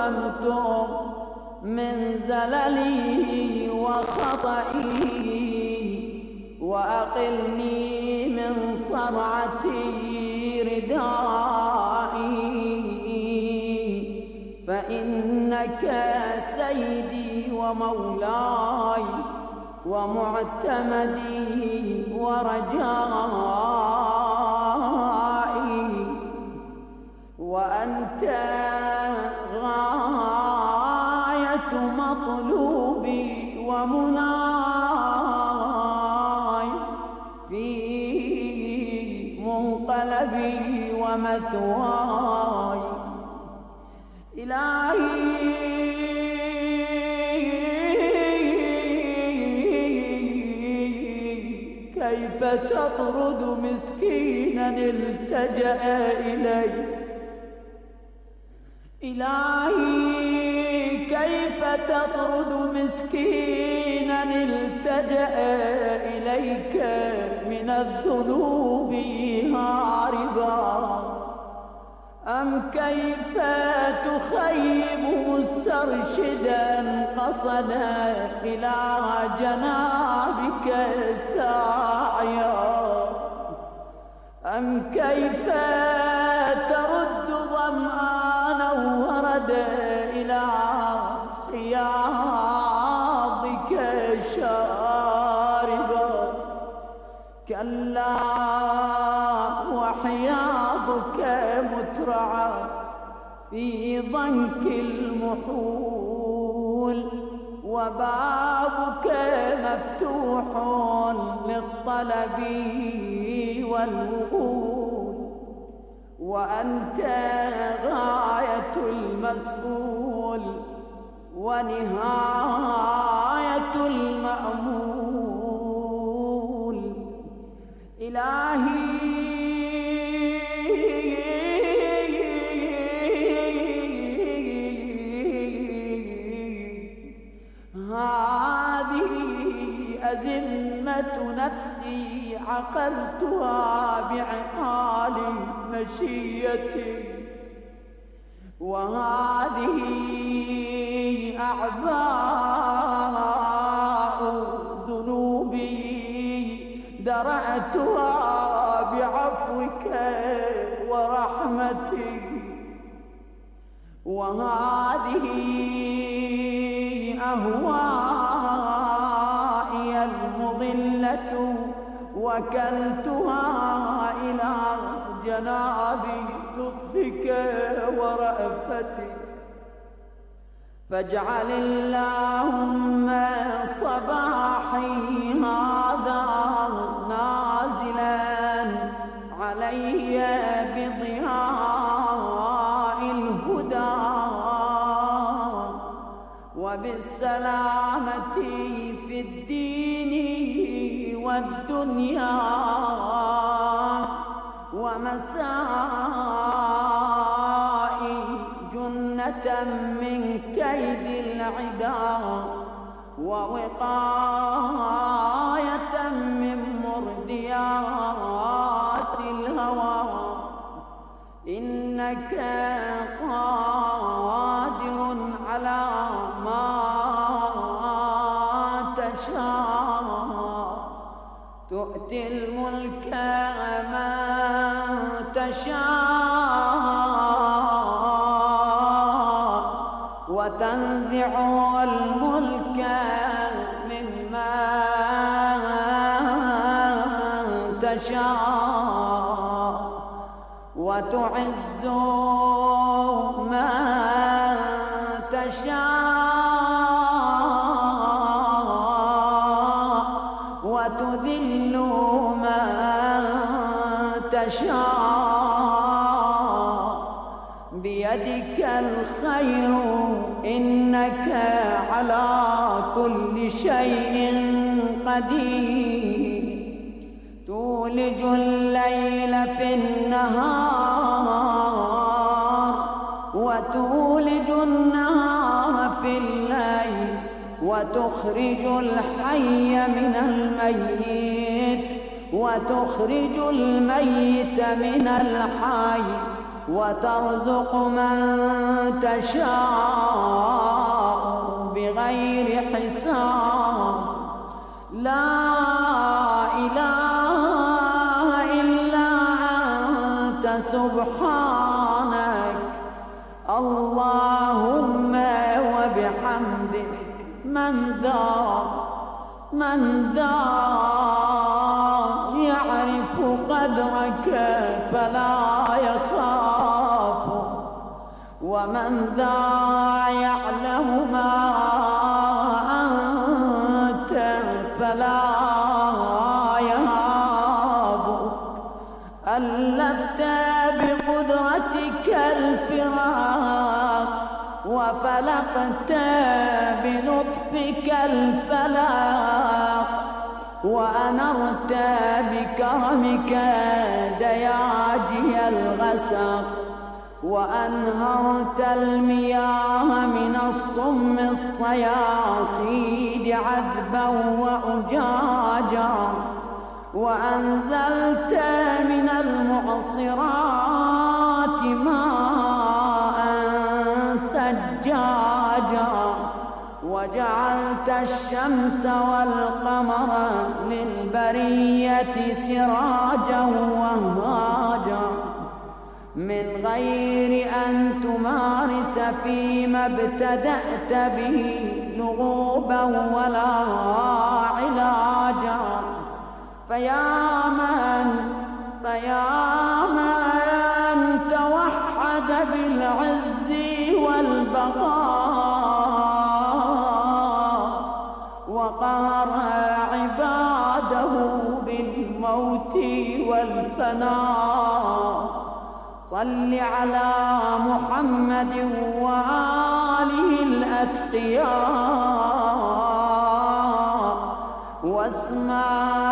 وانتم من زللي وخطئي وأقلني من صرعتي ردائي فإنك سيدي ومولاي ومعتمدي ورجائي وأنت غاية مطلوبي ومناي في منقلبي ومثواي إلهي كيف تطرد مسكينا التجأ إليك إلهي كيف تطرد مسكينا التجأ إليك من الذنوب هاربا أم كيف تخيب مسترشدا قصدا إلى جنابك ساعيا أم كيف ترد ظمآنا وردا إلى حياضك شاربا كلا وحياضك مترعى في ضنك المحول وبابك مفتوح للطلب والوصول وأنت غاية المسؤول ونهاية المأمول إلهي هذه أزمة نفسي عقلتها بعقال مشيتي وهذه أعباء ذنوبي درأتها بعفوك ورحمتك وهذه أهوائي المضلة وكلتها إلى جناب لطفك ورأفتك فاجعل اللهم صباحي هذا نازلا علي بضياء الهدى وبالسلامة في الدين والدنيا ومسائي جنة من كيد العدا ووقاية من مرديات الهوى إنك قادر على ما تشاء تؤتي الملك من تشاء وتنزع الملك ممن تشاء وتعز من تشاء وتذل من تشاء بيدك الخير إنك على كل شيء قدير تولج الليل في النهار وتولج النهار في الليل وتخرج الحي من الميت وتخرج الميت من الحي وترزق من تشاء بغير حساب. لا إله إلا أنت سبحانك اللهم وبحمدك. من ذا يعرف قدرك فلا يخاف، ومن ذا يعلم ما أنت فلا يهابك. ألفت بقدرتك الفراق، وفلقت بلطفك الفلاق، وأنرت بكرمك دياجي الغسق، وأنهرت المياه من الصم الصياصيد عذبا وأجاجا، وأنزلت من المعصرات ماء ثجاجا، وجعلت الشمس والقمر للبرية سراجا وهاجا، من غير أن تمارس فيما ابتدأت به لغوبا ولا علاجا. فيا من توحد بالعز والبقاء، وقهر عباده بالموت والفناء. صل على محمد وآله الأتقياء، واسمع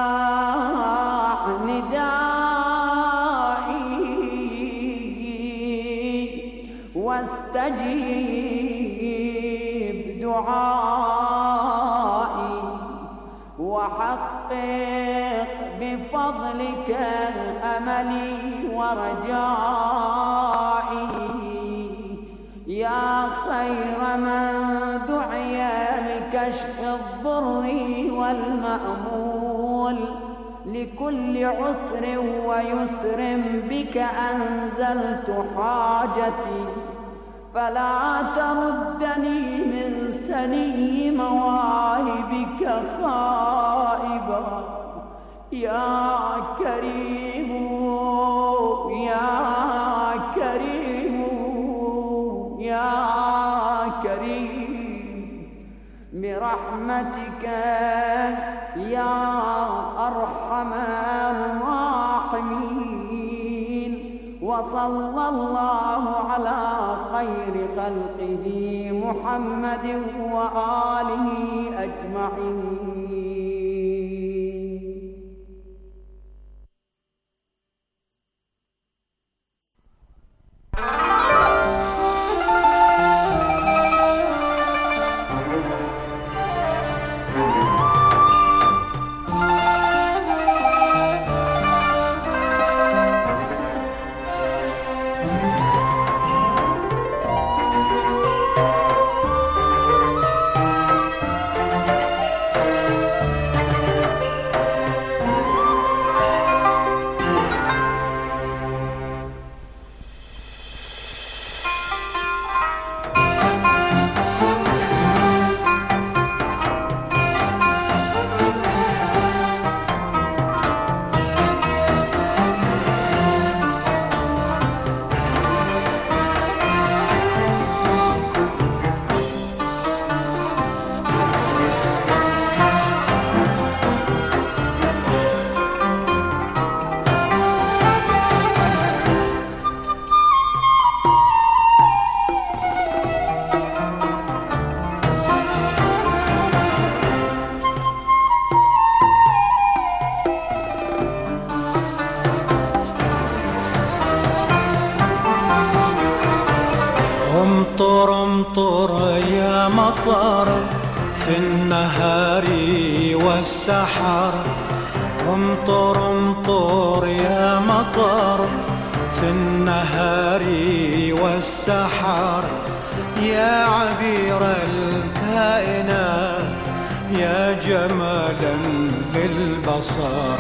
ندائي، واستجيب دعائي، وحقق بفضلك أملي ورجائي. يا خير من دعي لكشف الضر والمأمول لكل عسر ويسر، بك أنزلت حاجتي، فلا تردني من سني مواهبك خائبا. يا كريم يا كريم يا كريم، برحمتك يا أرحم الراحمين. وصلى الله على خير خلقه محمد وآله أجمعين. امطر يا مطر في النهار والسحر، امطر يا مطر في في النهار والسحر يا عبير الكائنات يا جمالا للبصر.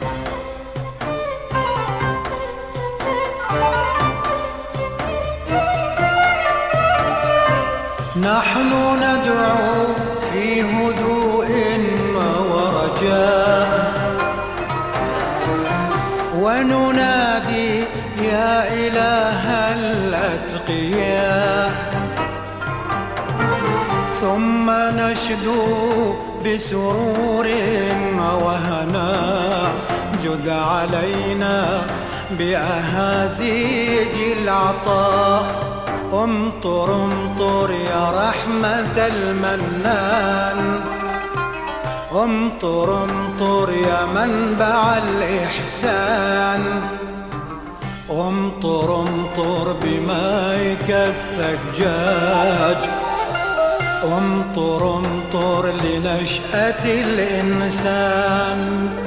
نحن ندعو في هدوء ورجاء وننادي يا إله الأتقياء، ثم نشدو بسرور وهناء جد علينا بأهازيج العطاء. امطر امطر يا رحمة المنان، امطر امطر يا منبع الإحسان، امطر امطر بمائك الثجاج، امطر امطر لنشأة الإنسان.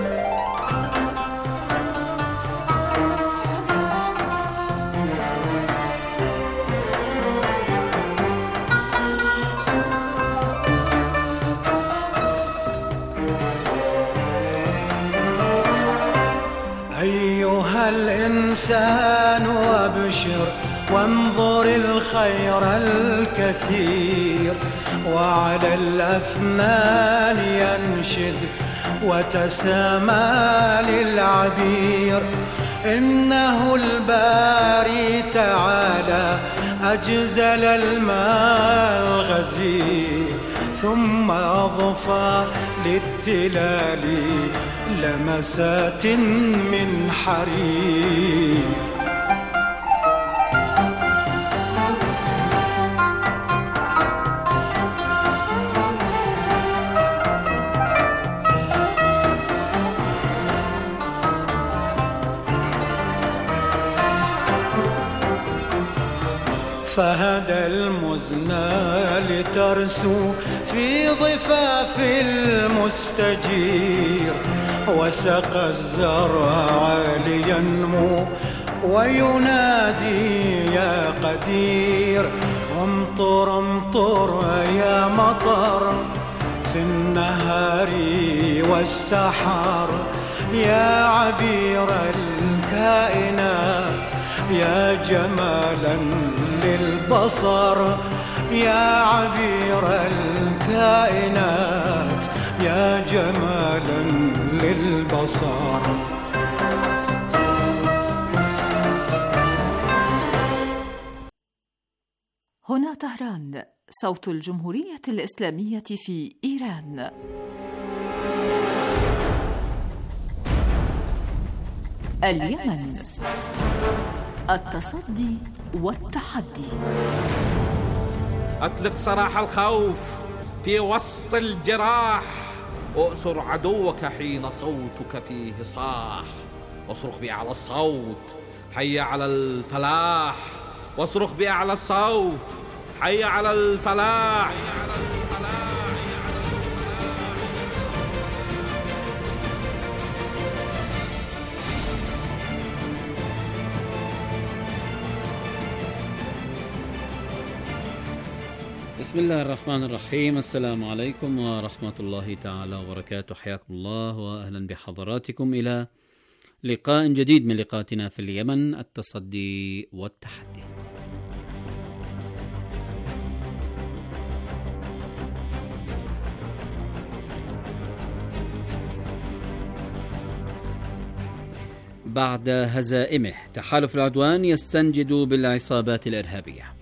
أيها الإنسان وابشر وانظر الخير الكثير، وعلى الأفنان ينشد وتسامى للعبير. إنه الباري تعالى أجزل الماء الغزير، ثم أضفى للتلال لمسات من حرير. فهدى المزنى لترسو في ضفاف المستجير، وسقى الزرع لينمو وينادي يا قدير. امطر امطر يا مطر في النهار والسحر يا عبير الكائنات يا جمالا للبصر، يا عبير الكائنات يا جمالا للبصر. هنا طهران، صوت الجمهورية الإسلامية في إيران. اليمن، التصدي والتحدي. أطلق سراح الخوف في وسط الجراح، وأسر عدوك حين صوتك فيه صاح. واصرخ بأعلى الصوت حي على الفلاح، واصرخ بأعلى الصوت حي على الفلاح. بسم الله الرحمن الرحيم. السلام عليكم ورحمة الله تعالى وبركاته. حياكم الله وأهلا بحضراتكم إلى لقاء جديد من لقاءاتنا في اليمن، التصدي والتحدي. بعد هزائمه تحالف العدوان يستنجد بالعصابات الإرهابية.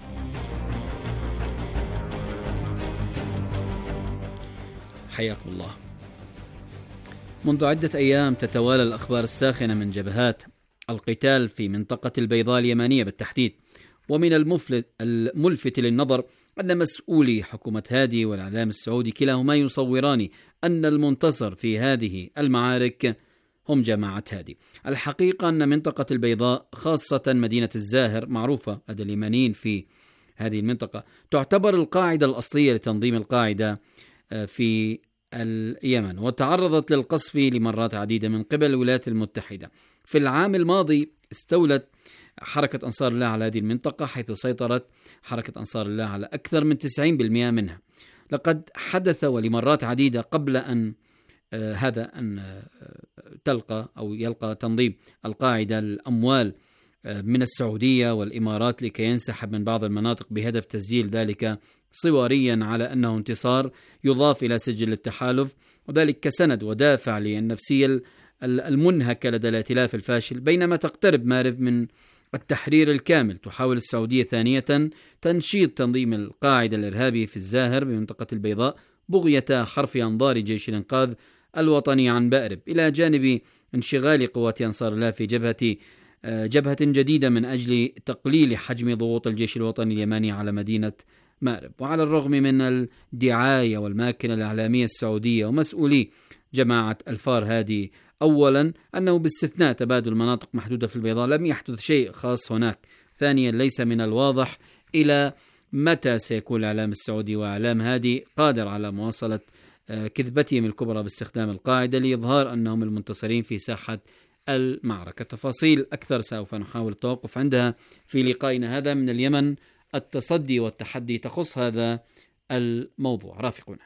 حياكم الله. منذ عدة أيام تتوالى الأخبار الساخنة من جبهات القتال في منطقة البيضاء اليمنية بالتحديد، ومن الملفت للنظر أن مسؤولي حكومة هادي والإعلام السعودي كلاهما يصوران أن المنتصر في هذه المعارك هم جماعة هادي. الحقيقة أن منطقة البيضاء خاصة مدينة الزاهر معروفة لدى اليمنيين في هذه المنطقة تعتبر القاعدة الأصلية لتنظيم القاعدة في اليمن، وتعرضت للقصف لمرات عديدة من قبل الولايات المتحدة. في العام الماضي استولت حركة أنصار الله على هذه المنطقة، حيث سيطرت حركة أنصار الله على أكثر من 90% منها. لقد حدث ولمرات عديدة قبل أن تلقى أو يلقى تنظيم القاعدة الأموال من السعودية والإمارات لكي ينسحب من بعض المناطق بهدف تسجيل ذلك صوريا على أنه انتصار يضاف إلى سجل التحالف، وذلك كسند ودافع للنفسية المنهكة لدى الائتلاف الفاشل. بينما تقترب مارب من التحرير الكامل، تحاول السعودية ثانية تنشيط تنظيم القاعدة الإرهابي في الزاهر بمنطقة البيضاء بغية حرف أنظار جيش الإنقاذ الوطني عن مأرب، إلى جانب انشغال قوات أنصار الله في جبهة جديدة من أجل تقليل حجم ضغوط الجيش الوطني اليماني على مدينة مأرب. وعلى الرغم من الدعاية والماكنة الإعلامية السعودية ومسؤولي جماعة الفار هادي أولا أنه باستثناء تبادل مناطق محدودة في البيضاء لم يحدث شيء خاص هناك. ثانيا، ليس من الواضح إلى متى سيكون الإعلام السعودي وإعلام هادي قادر على مواصلة كذبتهم الكبرى باستخدام القاعدة لإظهار أنهم المنتصرين في ساحة المعركة. تفاصيل أكثر سوف نحاول التوقف عندها في لقائنا هذا من اليمن، التصدي والتحدي، تخص هذا الموضوع. رافقونا.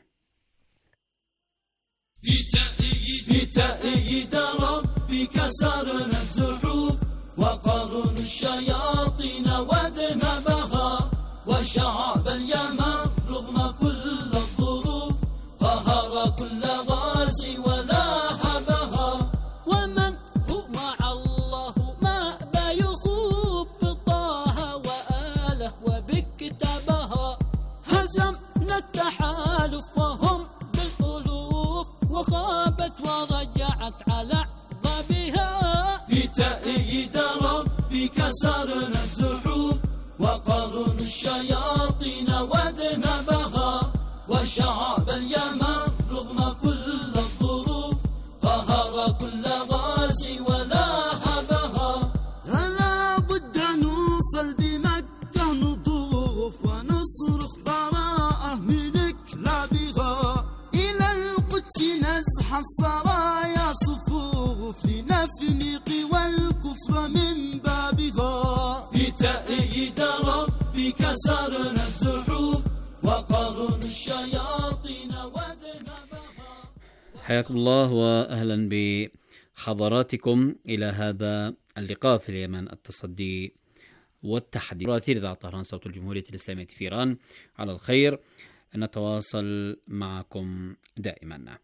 بتأييد ربي كسرنا الزحوف وقرن الشياطين واذنبها، وشعب اليمن رغم كل الظروف قهر كل غازي ولاحبها. ومن هو مع الله ما بيخوب بطه وآله وبكتابها، هزمنا التحالف وهم بالألوف وخابت ورجعت على عقبها. بتأييد ربي كسرنا الزحوف وقرن الشياطين واذنبها، وشعب اليمن رغم كل الظروف قهر كل غازي ولاحبها. فلا بد نوصل بمكة نطوف ونصرخ براءة من كلابها، إلى القدس نزحف سرايا صفوف لنفني قوى الكفر من بابها. بتأييد ربي كسرنا الزحوف وقرن الشياطين واذنبها. حياكم الله وأهلا بحضراتكم إلى هذا اللقاء في اليمن، التصدي والتحدي. رأثير إذاعة طهران صوت الجمهورية الإسلامية في إيران، على الخير نتواصل معكم دائما.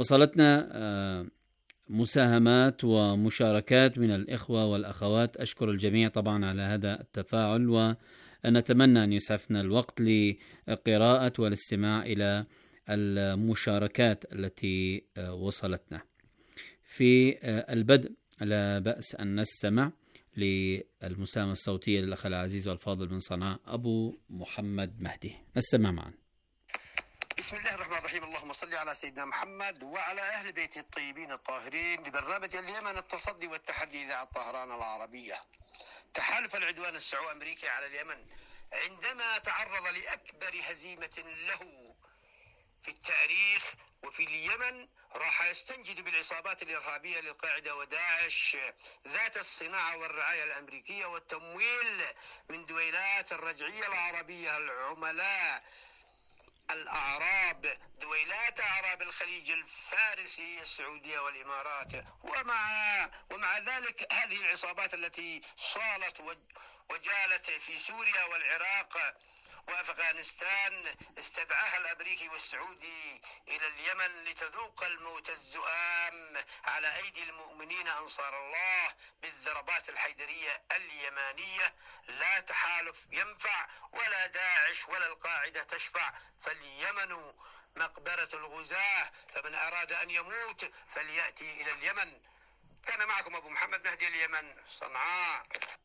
وصلتنا مساهمات ومشاركات من الإخوة والأخوات، أشكر الجميع طبعا على هذا التفاعل، ونتمنى أن يسعفنا الوقت لقراءة والاستماع إلى المشاركات التي وصلتنا. في البدء لا بأس أن نستمع للمساهمة الصوتية للأخ العزيز والفاضل من صنعاء أبو محمد مهدي. نستمع معا. بسم الله الرحمن الرحيم. اللهم صل على سيدنا محمد وعلى أهل بيته الطيبين الطاهرين. لبرنامج اليمن التصدي والتحدي إذاعة طهران العربية. تحالف العدوان السعودي أمريكي على اليمن عندما تعرض لأكبر هزيمة له في التاريخ وفي اليمن راح يستنجد بالعصابات الإرهابية للقاعدة وداعش ذات الصناعة والرعاية الأمريكية والتمويل من دويلات الرجعية العربية العملاء الأعراب، دويلات أعراب الخليج الفارسي السعودية والإمارات. ومع ذلك هذه العصابات التي صالت وجالت في سوريا والعراق وأفغانستان استدعاها الأمريكي والسعودي إلى اليمن لتذوق الموت الزؤام على أيدي المؤمنين أنصار الله بالضربات الحيدرية اليمانية. لا تحالف ينفع ولا داعش ولا القاعدة تشفع، فاليمن مقبرة الغزاة، فمن أراد أن يموت فليأتي إلى اليمن. كان معكم أبو محمد مهدي، اليمن، صنعاء.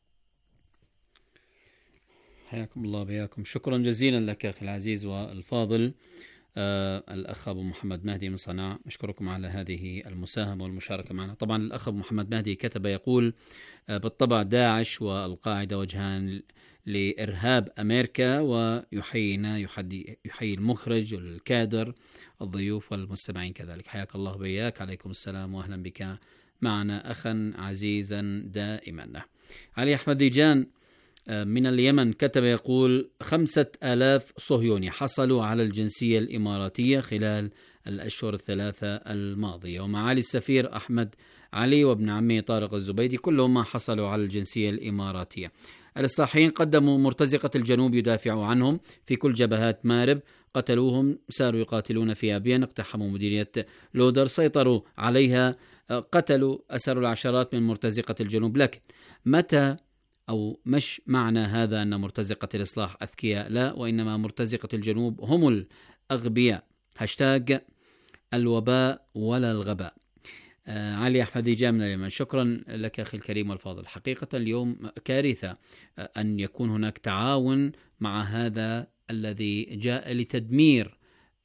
حياكم الله بياكم. شكرا جزيلا لك أخي العزيز والفاضل الأخ أبو محمد مهدي من صنعاء. أشكركم على هذه المساهمة والمشاركة معنا. طبعا الأخ أبو محمد مهدي كتب يقول بالطبع داعش والقاعدة وجهان لإرهاب أمريكا، ويحيينا يحيي المخرج والكادر الضيوف والمستمعين كذلك. حياك الله بياك. عليكم السلام وأهلا بك معنا أخا عزيزا دائما. علي أحمد ديجان من اليمن كتب يقول 5000 صهيوني حصلوا على الجنسية الإماراتية خلال الأشهر الثلاثة الماضية، ومعالي السفير أحمد علي وابن عمه طارق الزبيدي كلهم ما حصلوا على الجنسية الإماراتية. الإصلاحيين قدموا مرتزقة الجنوب يدافعوا عنهم في كل جبهات مارب، قتلوهم، ساروا يقاتلون في أبين، اقتحموا مديرية لودر، سيطروا عليها، قتلوا، أسروا العشرات من مرتزقة الجنوب. لكن متى أو مش معنى هذا أن مرتزقة الإصلاح أذكياء؟ لا، وإنما مرتزقة الجنوب هم الأغبياء. هاشتاج الوباء ولا الغباء. علي أحمد ديجان من اليمن، شكرا لك أخي الكريم والفاضل. حقيقة اليوم كارثة أن يكون هناك تعاون مع هذا الذي جاء لتدمير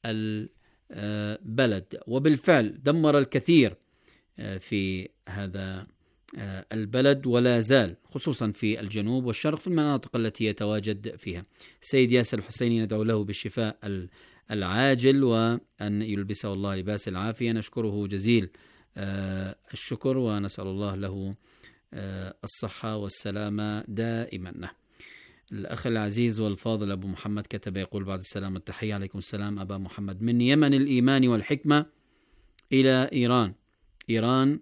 البلد، وبالفعل دمر الكثير في هذا البلد ولا زال، خصوصا في الجنوب والشرق في المناطق التي يتواجد فيها. السيد ياسر الحسيني ندعو له بالشفاء العاجل وأن يلبسه الله لباس العافية، نشكره جزيل الشكر ونسأل الله له الصحة والسلامة دائما. الأخ العزيز والفاضل أبو محمد كتب يقول بعد السلام والتحية، عليكم السلام أبا محمد، من يمن الإيمان والحكمة إلى إيران. إيران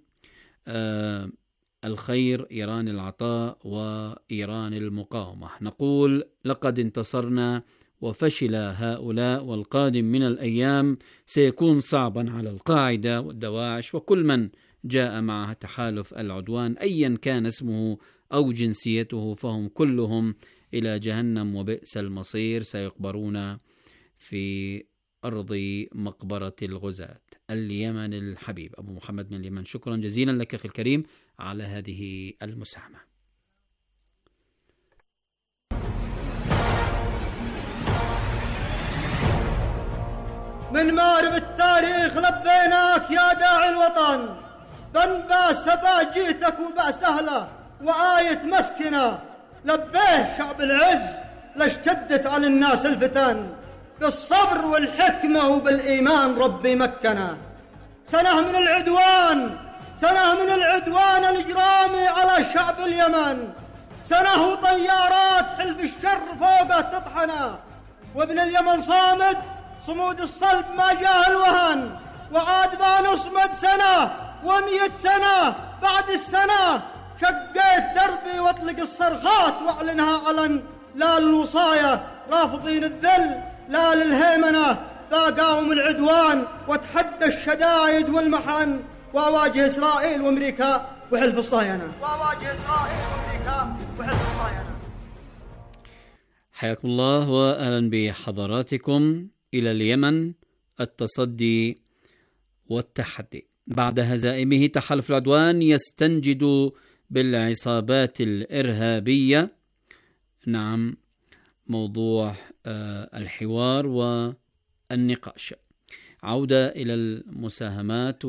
الخير، إيران العطاء، وإيران المقاومة. نقول لقد انتصرنا وفشل هؤلاء، والقادم من الأيام سيكون صعبا على القاعدة والدواعش وكل من جاء معها تحالف العدوان أيا كان اسمه أو جنسيته، فهم كلهم إلى جهنم وبئس المصير، سيقبرون في أرض مقبرة الغزاة. اليمن الحبيب أبو محمد من اليمن، شكرا جزيلا لك أخي الكريم على هذه المساهمة. من مارب التاريخ لبيناك يا داعي الوطن، بنباس سبا جيتك وبأس أهله وآية مسكنة، لبيه شعب العز لاشتدت على الناس الفتن، بالصبر والحكمة وبالإيمان ربي مكنا. سنة من العدوان، سنة من العدوان الإجرامي على شعب اليمن، سنة وطيارات حلف الشر فوقه تطحنا، وابن اليمن صامد صمود الصلب ما جاه الوهن، وعاد ما نصمد سنة و100 سنة بعد السنة، شقيت دربي واطلق الصرخات واعلنها علن، لا للوصاية رافضين الذل، لا للهيمنة، باقاوم العدوان واتحدى الشدايد والمحن، واواجه إسرائيل وأمريكا وحلف الصهاينة، واواجه إسرائيل وأمريكا وحلف الصهاينة. حياكم الله وأهلا بحضراتكم إلى اليمن. التصدي والتحدي. بعد هزائمه تحالف العدوان يستنجد بالعصابات الإرهابية. نعم، موضوع الحوار والنقاش. عودة إلى المساهمات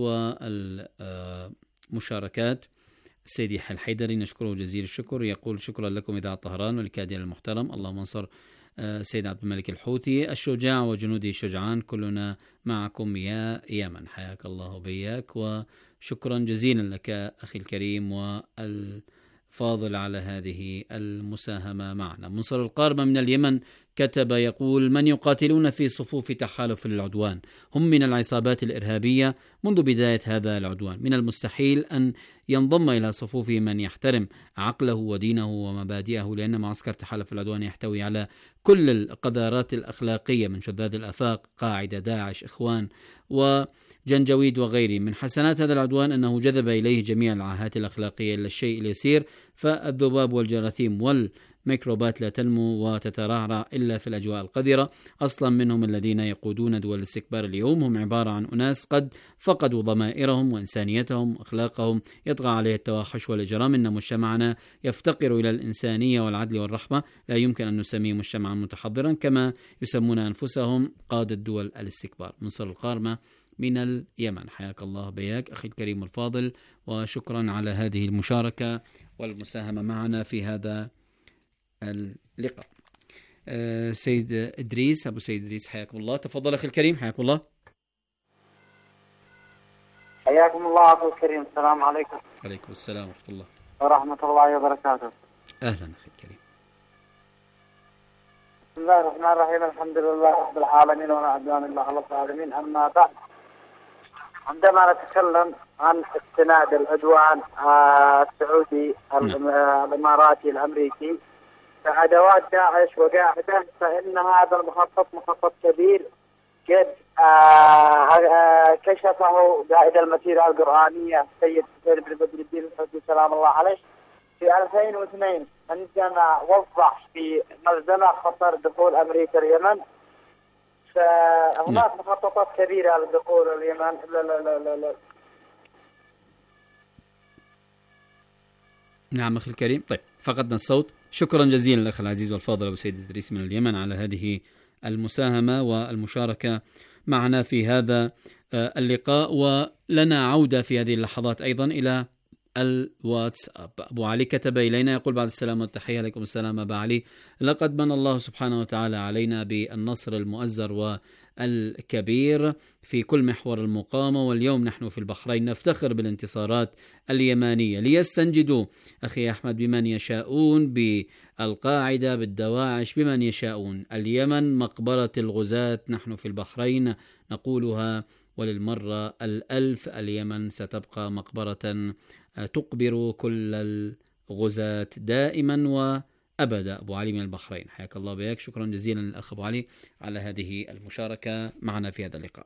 والمشاركات. السيد يحيى الحيدري نشكره جزيل الشكر، يقول شكرا لكم إذاعة طهران والكادر المحترم، اللهم انصر سيد عبد الملك الحوثي الشجاع وجنوده الشجعان، كلنا معكم يا يمن. حياك الله بياك وشكرا جزيلا لك أخي الكريم والفاضل على هذه المساهمة معنا. منصر القارمة من اليمن كتب يقول من يقاتلون في صفوف تحالف العدوان هم من العصابات الإرهابية منذ بداية هذا العدوان، من المستحيل أن ينضم إلى صفوفه من يحترم عقله ودينه ومبادئه، لأن معسكر تحالف العدوان يحتوي على كل القذارات الأخلاقية من شذاذ الآفاق، قاعدة، داعش، إخوان وجنجويد وغيره. من حسنات هذا العدوان أنه جذب إليه جميع العاهات الأخلاقية إلا الشيء اليسير، فالذباب والجراثيم والميكروبات لا تنمو وتترعرع إلا في الأجواء القذرة. أصلا منهم الذين يقودون دول الاستكبار اليوم هم عبارة عن أناس قد فقدوا ضمائرهم وإنسانيتهم وأخلاقهم، يطغى عليه التوحش والإجرام. إن مجتمعنا يفتقر إلى الإنسانية والعدل والرحمة، لا يمكن أن نسميه مجتمعا متحضرا كما يسمون أنفسهم قادة دول الاستكبار. منصر القارمة من اليمن، حياك الله بياك أخي الكريم الفاضل، وشكرا على هذه المشاركة والمساهمة معنا في هذا اللقاء. سيد إدريس، أبو سيد إدريس، حياكم الله، تفضل أخي الكريم، حياكم الله. حياك حياكم الله أخي الكريم. السلام عليكم. عليكم السلام ورحمة الله ورحمة الله وبركاته. أهلا أخي الكريم. بسم الله الرحمن الرحيم. الحمد لله رب العالمين ولا عدوان إلا على الظالمين. أما بعد، عندما نتكلم عن استناد العدوان السعودي الإماراتي الأمريكي كأدوات داعش وقاعدة، فإن هذا المخطط مخطط كبير قد كشفه قائد المسيرة القرآنية السيد حسين بن بدر الدين الحوثي سلام الله عليه في 2002 عندما وضح في ملزمة خطر دخول أمريكا اليمن. فهناك مخططات كبيرة لدخول اليمن. لا. نعم أخي الكريم. طيب، فقدنا الصوت. شكرا جزيلا الأخ العزيز والفاضل أبو سيد إدريس من اليمن على هذه المساهمة والمشاركة معنا في هذا اللقاء. ولنا عودة في هذه اللحظات أيضا إلى الواتساب. أبو علي كتب إلينا يقول: بعد السلام والتحية. عليكم السلام أبا علي. لقد من الله سبحانه وتعالى علينا بالنصر المؤزر والكبير في كل محور المقاومة، واليوم نحن في البحرين نفتخر بالانتصارات اليمانية. ليستنجدوا أخي أحمد بمن يشاءون، بالقاعدة، بالدواعش، بمن يشاءون. اليمن مقبرة الغزاة، نحن في البحرين نقولها وللمرة 1000. اليمن ستبقى مقبرة تقبر كل الغزاة دائما وأبدا. أبو علي من البحرين، حياك الله بيك. شكرا جزيلا للأخ أبو علي على هذه المشاركة معنا في هذا اللقاء.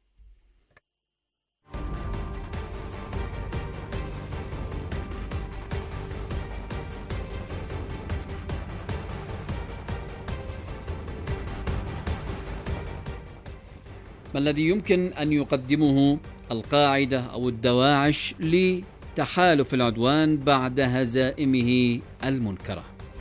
ما الذي يمكن أن يقدمه القاعدة أو الدواعش لتحالف العدوان بعد هزائمه المنكرة؟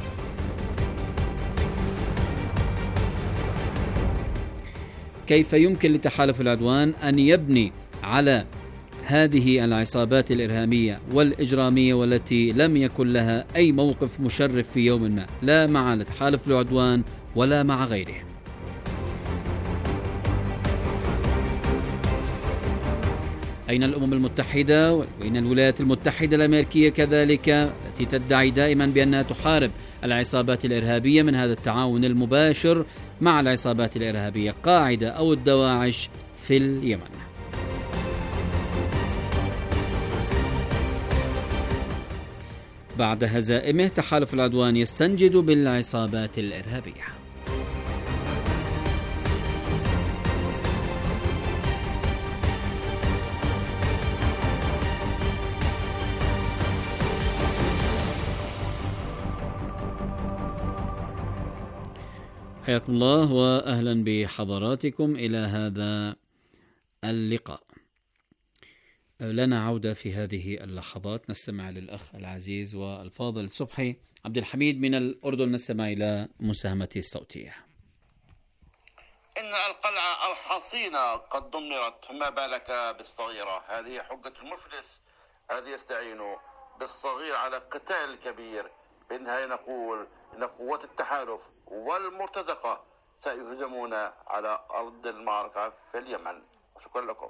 كيف يمكن لتحالف العدوان أن يبني على هذه العصابات الإرهابية والإجرامية والتي لم يكن لها أي موقف مشرف في يوم ما، لا مع تحالف العدوان ولا مع غيره؟ أين الأمم المتحدة وأين الولايات المتحدة الأمريكية كذلك التي تدعي دائما بأنها تحارب العصابات الإرهابية من هذا التعاون المباشر مع العصابات الإرهابية، قاعدة أو الدواعش في اليمن؟ بعد هزائمه تحالف العدوان يستنجد بالعصابات الإرهابية. حياكم الله وأهلا بحضراتكم إلى هذا اللقاء. لنا عودة في هذه اللحظات، نستمع للأخ العزيز والفاضل صبحي عبد الحميد من الأردن، نستمع إلى مساهمته الصوتية. إن القلعة الحصينة قد دمرت، فما بالك بالصغيرة؟ هذه حجة المفلس، هذه يستعين بالصغير على قتال الكبير. بالنهاية نقول إن قوات التحالف والمرتزقة سيهزمون على أرض المعركة في اليمن. شكرا لكم.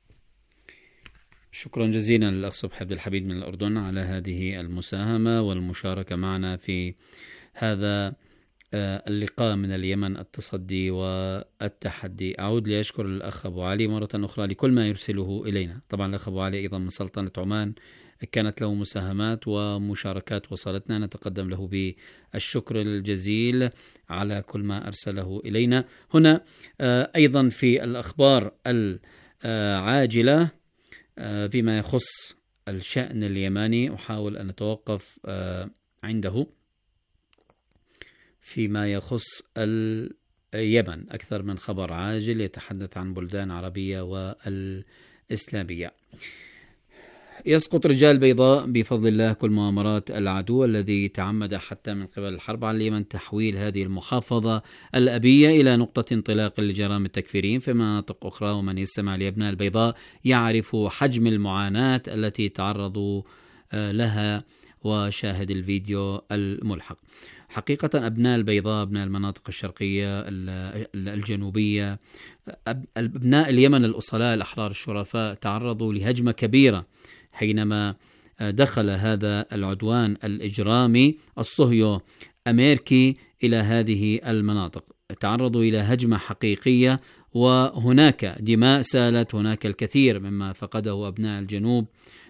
شكرا جزيلا للأخ صبحي عبد الحميد من الأردن على هذه المساهمة والمشاركة معنا في هذا اللقاء من اليمن، التصدي والتحدي. أعود لأشكر الأخ أبو علي مرة أخرى لكل ما يرسله إلينا. طبعا الأخ أبو علي أيضا من سلطنة عمان كانت له مساهمات ومشاركات وصلتنا، نتقدم له بالشكر الجزيل على كل ما أرسله إلينا. هنا أيضا في الأخبار العاجلة فيما يخص الشأن اليماني، أحاول أن أتوقف عنده فيما يخص اليمن. أكثر من خبر عاجل يتحدث عن بلدان عربية والإسلامية. يسقط رجال بيضاء بفضل الله كل مؤامرات العدو الذي تعمد حتى من قبل الحرب على اليمن تحويل هذه المحافظة الأبية إلى نقطة انطلاق لجرائم التكفيرين في مناطق أخرى. ومن يستمع لأبناء البيضاء يعرف حجم المعاناة التي تعرضوا لها وشاهد الفيديو الملحق. حقيقة أبناء البيضاء، أبناء المناطق الشرقية الجنوبية، أبناء اليمن الأصلاء الأحرار الشرفاء تعرضوا لهجمة كبيرة حينما دخل هذا العدوان الإجرامي الصهيو أمريكي إلى هذه المناطق. تعرضوا إلى هجمة حقيقية، وهناك دماء سالت، هناك الكثير مما فقده أبناء الجنوب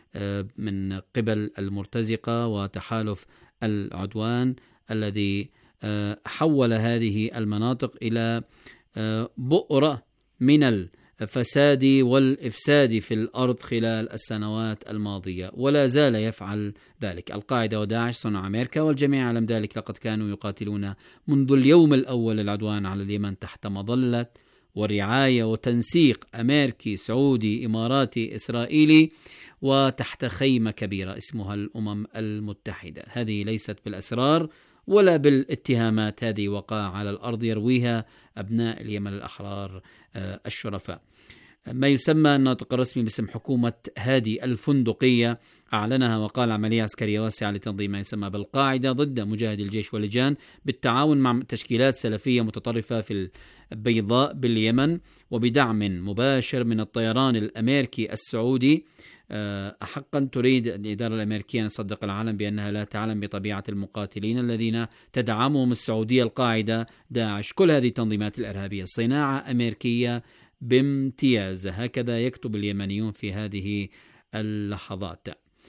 من قبل المرتزقة وتحالف العدوان الذي حول هذه المناطق إلى بؤرة من الفساد والإفساد في الأرض خلال السنوات الماضية، ولا زال يفعل ذلك. القاعدة وداعش صنع أمريكا، والجميع يعلم ذلك. لقد كانوا يقاتلون منذ اليوم الأول العدوان على اليمن تحت مظلة ورعاية وتنسيق أمريكي سعودي إماراتي إسرائيلي، وتحت خيمة كبيرة اسمها الأمم المتحدة. هذه ليست بالأسرار ولا بالاتهامات، هذه وقائع على الأرض يرويها أبناء اليمن الأحرار الشرفاء. ما يسمى الناطق الرسمي باسم حكومة هادي الفندقية أعلنها وقال عملية عسكرية واسعة لتنظيم ما يسمى بالقاعدة ضد مجاهدي الجيش واللجان بالتعاون مع تشكيلات سلفية متطرفة في البيضاء باليمن، وبدعم مباشر من الطيران الأمريكي السعودي. أحقا تريد الإدارة الأمريكية أن تصدق العالم بأنها لا تعلم بطبيعة المقاتلين الذين تدعمهم السعودية القاعدة داعش؟ كل هذه التنظيمات الإرهابية صناعة أمريكية بامتياز، هكذا يكتب اليمنيون في هذه اللحظات.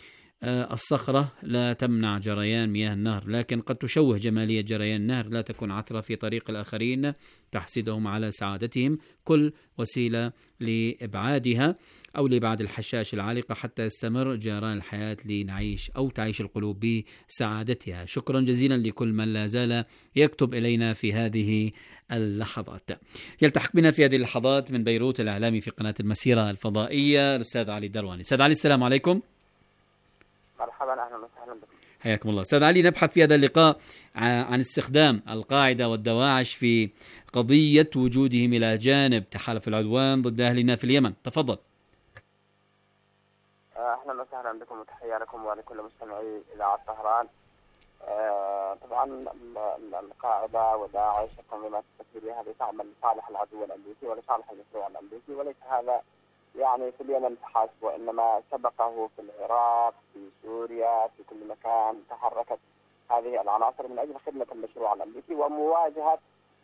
الصخرة لا تمنع جريان مياه النهر، لكن قد تشوه جمالية جريان النهر. لا تكون عثرة في طريق الآخرين تحسدهم على سعادتهم، كل وسيلة لإبعادها أو لإبعاد الحشائش العالقة حتى يستمر جريان الحياة لنعيش أو تعيش القلوب بسعادتها. شكرا جزيلا لكل من لا زال يكتب إلينا في هذه اللحظات. يلتحق بنا في هذه اللحظات من بيروت الإعلامي في قناة المسيرة الفضائية الأستاذ علي الدرواني. أستاذ علي، السلام عليكم. مرحبا، أهلا وسهلا بكم. حياكم الله. أستاذ علي، نبحث في هذا اللقاء عن استخدام القاعدة والدواعش في قضية وجودهم إلى جانب تحالف العدوان ضد أهلنا في اليمن. تفضل. أهلا وسهلا بكم وتحية لكم ولكل مستمعي إذاعة طهران. طبعا القاعدة وداعش التنظيمات التكفيرية هذه تعمل لصالح العدو الأمريكي ولصالح المشروع الأمريكي، وليس هذا يعني في اليمن فحسب، وإنما سبقه في العراق، في سوريا، في كل مكان تحركت هذه العناصر من أجل خدمة المشروع الأمريكي ومواجهة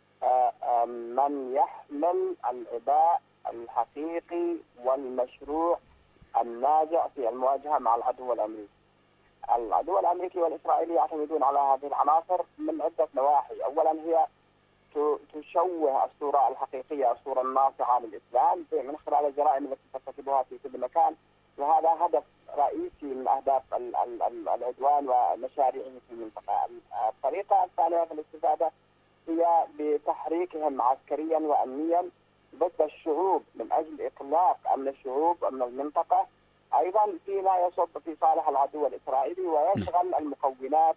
من يحمل العباء الحقيقي والمشروع الناجع في المواجهة مع العدو الأمريكي. العدو الأمريكي والإسرائيلي يعتمدون على هذه العناصر من عدة نواحي. أولا هي تشوه الصورة الحقيقية، الصورة الناصعة للإسلام من خلال الجرائم التي ترتكبها في كل مكان، وهذا هدف رئيسي من أهداف العدوان ومشاريعه في المنطقة. الطريقة الثانية في الاستفادة هي بتحريكهم عسكريا وأمنيا ضد الشعوب من أجل إطلاق أمن الشعوب وأمن المنطقة، أيضا فيما يصب في صالح العدو الإسرائيلي ويشغل المكونات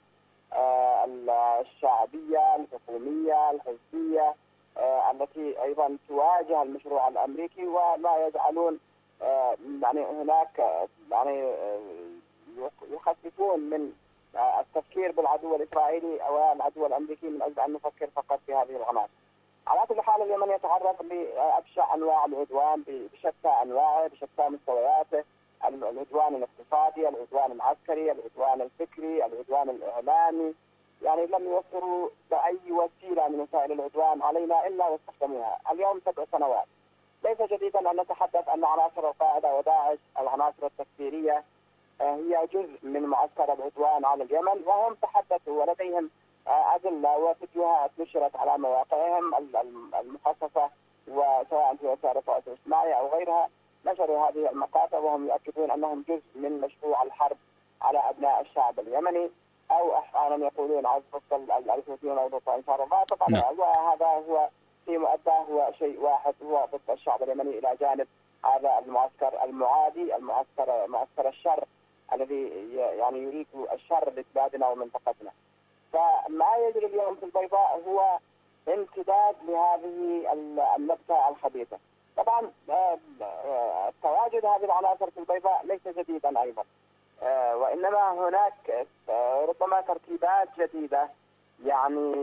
الشعبية الحكومية الحزبية التي أيضا تواجه المشروع الأمريكي، وما يجعلون يعني هناك يعني يخففون من التفكير بالعدو الإسرائيلي أو العدو الأمريكي من أجل أن نفكر فقط في هذه العناصر. على كل حال اليمن يتعرض لأبشع أنواع العدوان بشتى أنواعه بشتى مستوياته، العدوان الاقتصادي، العدوان العسكري، العدوان الفكري، العدوان الإعلامي. يعني لم يوفروا بأي وسيلة من وسائل العدوان علينا إلا واستخدموها. اليوم 7 سنوات. ليس جديدا أن نتحدث أن عناصر القاعدة وداعش العناصر التكفيرية هي جزء من معسكر العدوان على اليمن، وهم تحدثوا ولديهم أدلة وفيديوهات نشرت على مواقعهم المخصصة وسواء في وسائل التواصل الاجتماعي أو غيرها. نشروا هذه المقاطع وهم يؤكدون أنهم جزء من مشروع الحرب على أبناء الشعب اليمني، أو أحيانا يقولون عز ضد الحوثيين أو ضد أنصار الله. طبعا وهذا هو في مؤداه هو شيء واحد، هو ضد الشعب اليمني إلى جانب هذا المعسكر المعادي، معسكر الشر الذي يعني يريد الشر لبلادنا ومنطقتنا. فما يجري اليوم في البيضاء هو امتداد لهذه النبتة الخبيثة. طبعا تواجد هذه العناصر في البيضاء ليس جديدا أيضا. وإنما هناك ربما ترتيبات جديدة يعني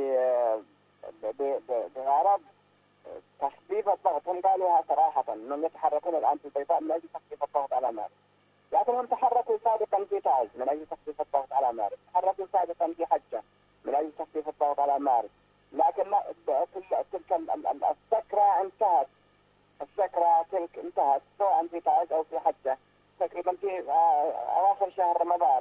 بغرض تخفيف الضغط. هم قالوها صراحة أنهم يتحركون الآن في البيضاء من أجل تخفيف الضغط على مارس، لكنهم تحركوا سابقا في تعز من أجل تخفيف الضغط على مارس، تحركوا سابقا في حجة من أجل تخفيف الضغط على مارس، لكن تلك السكرة انتهت. السكرة تلك انتهت سواء في تعز أو في حجة تقريبا في أواخر شهر رمضان،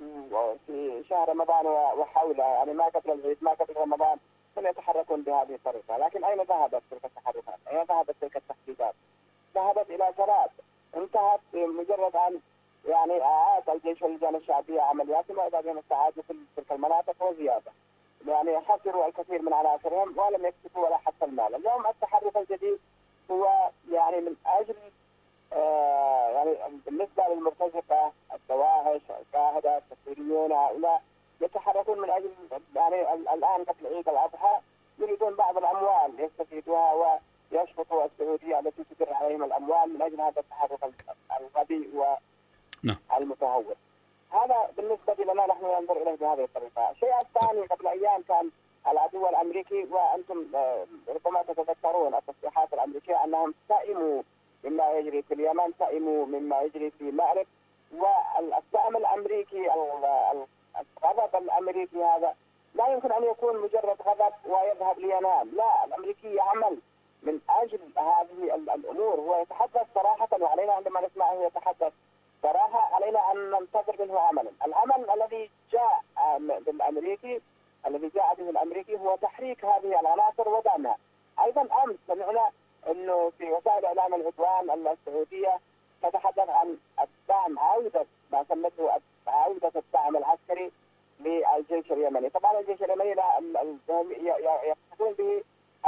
في شهر رمضان وحوله، يعني ما قبل العيد ما قبل رمضان كانوا يتحركون بهذه الطريقة. لكن أين ذهبت تلك التحركات؟ أين ذهبت تلك التحديدات؟ ذهبت إلى ثلاث، انتهت بمجرد أن يعني أعاد الجيش واللجان الشعبية عملياتهم وإذا بهم التعادل في تلك المناطق وزيادة، يعني خسروا الكثير من عناصرهم ولم يكتفوا ولا حتى المال. اليوم التحرك الجديد هو يعني من أجل يعني بالنسبة للمرتزقة الدواعش القاعدة التكفيريون هؤلاء يتحركون من أجل يعني الآن قبل عيد الأضحى يريدون بعض الأموال يستفيدوها ويشفطوا السعودية التي تدر عليهم الأموال من أجل هذا التحرك الغبي والمتهور. هذا بالنسبة لنا نحن ننظر إليه بهذه الطريقة. الشيء الثاني قبل أيام كان العدو الأمريكي، وأنتم ربما تتذكرون التصريحات الأمريكية أنهم سئموا مما يجري في اليمن، سئموا مما يجري في مأرب، والسئم الأمريكي الغضب الأمريكي هذا لا يمكن أن يكون مجرد غضب ويذهب لينام، لا، الأمريكي يعمل من أجل هذه الأمور. هو يتحدث صراحة وعلينا عندما نسمعه يتحدث صراحة علينا أن ننتظر منه عملا. العمل الذي جاء بالأمريكي الذي جاء به الأمريكي هو تحريك هذه العناصر ودعمها. أيضا أمس سمعنا أنه في وسائل إعلام العدوان السعودية تتحدث عن الدعم، عودة ما سمته عودة الدعم العسكري للجيش اليمني. طبعا الجيش اليمني يقصدون به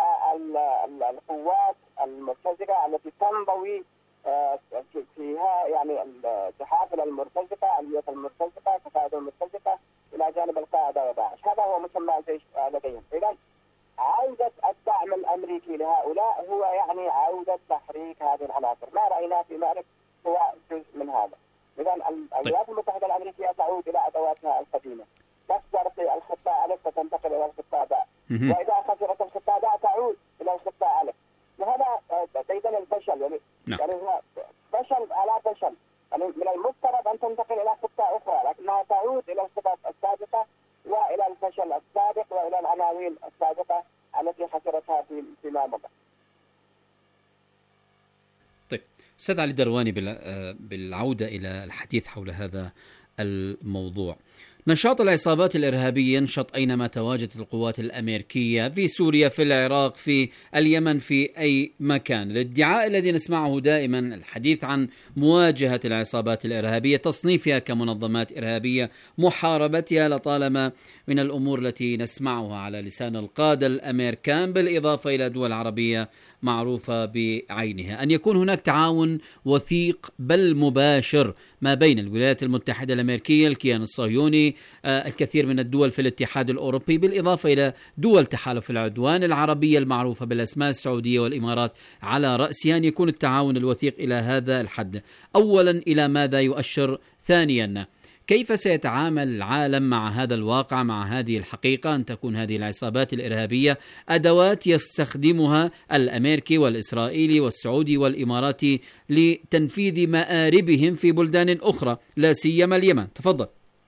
القوات المرتزقة التي تنضوي فيها يعني تحافل المرتزقة، الية المرتزقة، كفاءة المرتزقة إلى جانب القاعدة وداعش. هذا هو مسمى الجيش لديهم. إذن عودة الدعم الأمريكي لهؤلاء هو يعني عودة تحريك هذه العناصر. ما رأيناه في مأرب هو جزء من هذا. إذن الولايات المتحدة الأمريكية تعود إلى أدواتها القديمة، تخسر في الخطة ألف فتنتقل إلى الخطة باء، وإذا خسرت الخطة باء تعود إلى الخطة ألف. وهذا أيضا الفشل، يعني هو فشل على فشل. يعني من المفترض أن تنتقل إلى خطة أخرى لكنها تعود إلى الخطط السابقة وإلى الفشل السابق وإلى العناوين السابقة التي خسرتها فيما مضى. طيب أستاذ علي الدرواني، بالعودة إلى الحديث حول هذا الموضوع، نشاط العصابات الإرهابية ينشط أينما تواجدت القوات الأمريكية، في سوريا، في العراق، في اليمن، في أي مكان. الادعاء الذي نسمعه دائما الحديث عن مواجهة العصابات الإرهابية، تصنيفها كمنظمات إرهابية، محاربتها، لطالما من الأمور التي نسمعها على لسان القادة الأمريكان بالإضافة إلى دول عربية معروفة بعينها. أن يكون هناك تعاون وثيق بل مباشر ما بين الولايات المتحدة الأمريكية، الكيان الصهيوني، الكثير من الدول في الاتحاد الأوروبي، بالإضافة إلى دول تحالف العدوان العربية المعروفة بالأسماء السعودية والإمارات على رأسها، أن يكون التعاون الوثيق إلى هذا الحد. أولا، إلى ماذا يؤشر؟ ثانيا، كيف سيتعامل العالم مع هذا الواقع، مع هذه الحقيقة أن تكون هذه العصابات الإرهابية أدوات يستخدمها الأمريكي والإسرائيلي والسعودي والإماراتي لتنفيذ مآربهم في بلدان أخرى لا سيما اليمن؟ تفضل.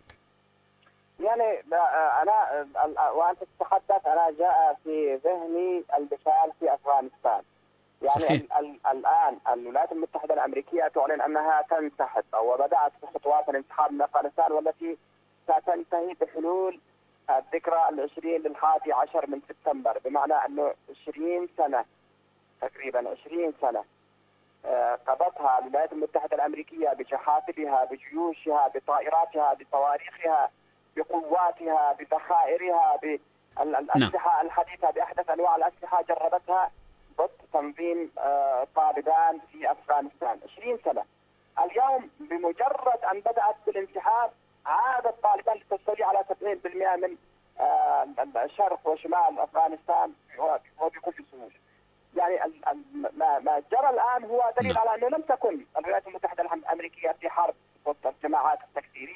يعني أنا وأنت تتحدث أنا جاء في ذهني المثال في أفغانستان. يعني الآن الولايات المتحدة الأمريكية تعلن أنها تنسحب أو بدأت في خطوات الانسحاب من أفغانستان، والتي ستنتهي بحلول الذكرى 20/11 من سبتمبر، بمعنى أنه 20 سنة تقريبا 20 سنة قضتها الولايات المتحدة الأمريكية بجحافلها، بجيوشها، بطائراتها، بصواريخها، بقواتها، بذخائرها، بالأسلحة الحديثة، بأحدث أنواع الأسلحة جربتها ضد تنظيم طالبان في أفغانستان 20 سنة. اليوم بمجرد أن بدأت بالانسحاب عادت طالبان لتستولي على 70% من شرق وشمال أفغانستان وبكل سهولة. يعني ما جرى الآن هو دليل على أنه لم تكن الولايات المتحدة الأمريكية في حرب ضد الجماعات التكفيرية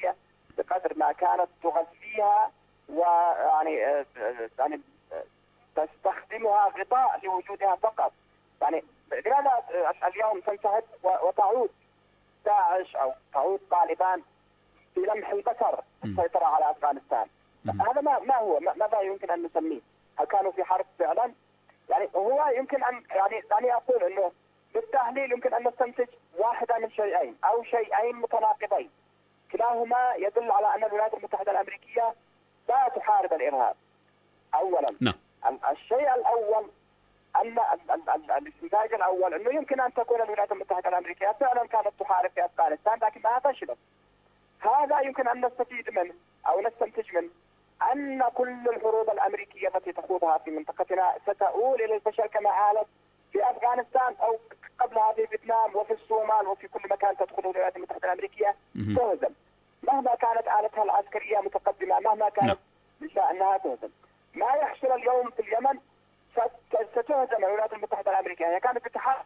وجودها فقط. يعني لماذا اليوم تنتهب وتعود داعش أو تعود طالبان في لمح البصر السيطرة على أفغانستان؟ هذا ما هو، ماذا يمكن أن نسميه؟ هل كانوا في حرب فعلا؟ يعني هو يمكن أن يعني أقول أنه بالتحليل يمكن أن نستنتج واحدة من شيئين أو شيئين متناقضين، كلاهما يدل على أن الولايات المتحدة الأمريكية لا تحارب الإرهاب. أولا الشيء الأول أن الاستنتاج الأول أنه يمكن أن تكون الولايات المتحدة الأمريكية فعلا كانت تحارب في أفغانستان لكنها فشلت. هذا يمكن أن نستفيد منه أو نستنتج منه أن كل الحروب الأمريكية التي تخوضها في منطقتنا ستؤول إلى الفشل كما آلت في أفغانستان أو قبلها في فيتنام وفي الصومال وفي كل مكان تدخله الولايات المتحدة الأمريكية تهزم، مهما كانت آلتها العسكرية متقدمة، مهما كانت أنها تهزم. ما يحصل اليوم في اليمن ستهزم الولايات المتحدة الأمريكية. هي كانت بتحارب.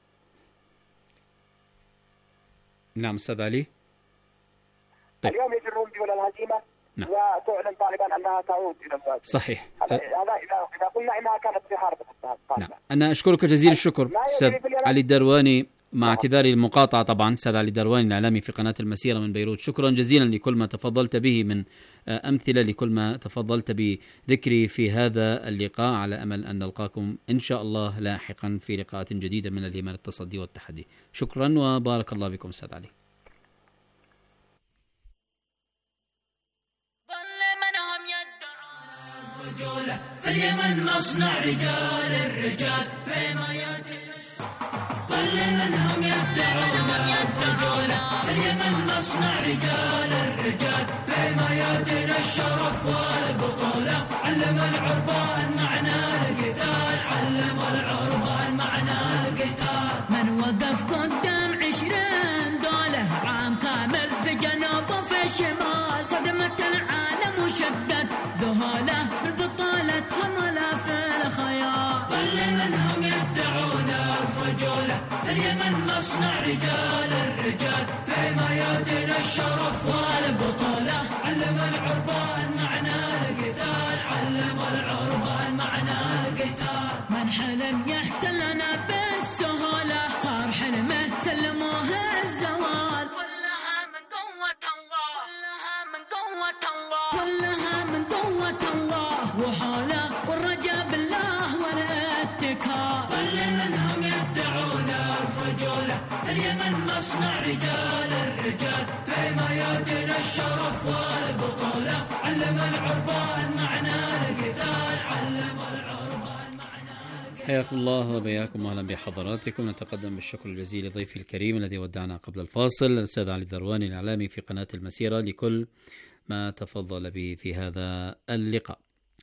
نعم أستاذ علي. طيب. اليوم يجرون دول الهزيمة وتعلن طالبان أنها تعود إلى الفاز. صحيح. هذا إذا قلنا إنها كانت في حرب. نعم. أنا أشكرك جزيل الشكر أستاذ علي الدرواني، مع اعتذاري المقاطعة طبعا. أستاذ علي الدرواني الإعلامي في قناة المسيرة من بيروت، شكرا جزيلا لكل ما تفضلت به من أمثلة، لكل ما تفضلت بذكري في هذا اللقاء، على أمل أن نلقاكم إن شاء الله لاحقا في لقاءات جديدة من اليمن التصدي والتحدي. شكرا وبارك الله بكم أستاذ علي. في اليمن مصنع رجال الرجال فيما كل منهم يدعون الرجولة. في اليمن مصنع رجال الرجال فيما يدين الشرف والبطولة. علم العربان معنى القتال، علم العربان معنى القتال. من وقف قدام 20 دولة عام كامل في جنوب وفي الشمال، صدمت العالم وشدت ذهوله بالبطالة وملا في الخيال. كل منهم يدعون الرجولة. في اليمن مصنع رجال الرجال فيما يدين الشرف والبطولة. علم العربان معنى القتال، علم العربان معنى القتال. من حلم يحتلنا بالسهولة صار حلمه سلموه الزوال. كلها من قوة الله، كلها من قوة الله، كلها من قوة الله وحوله والرجاء بالله والاتكال. كل منهم يدعون الرجولة. في اليمن مصنع رجال الرجال فيما يدين الشرف والبطولة. علم العربان معنى القتال، علم العربان معنى القتال. حياكم الله وبياكم واهلا بحضراتكم. نتقدم بالشكر الجزيل لضيفي الكريم الذي ودعنا قبل الفاصل، الأستاذ علي الدرواني الإعلامي في قناة المسيرة، لكل ما تفضل به في هذا اللقاء.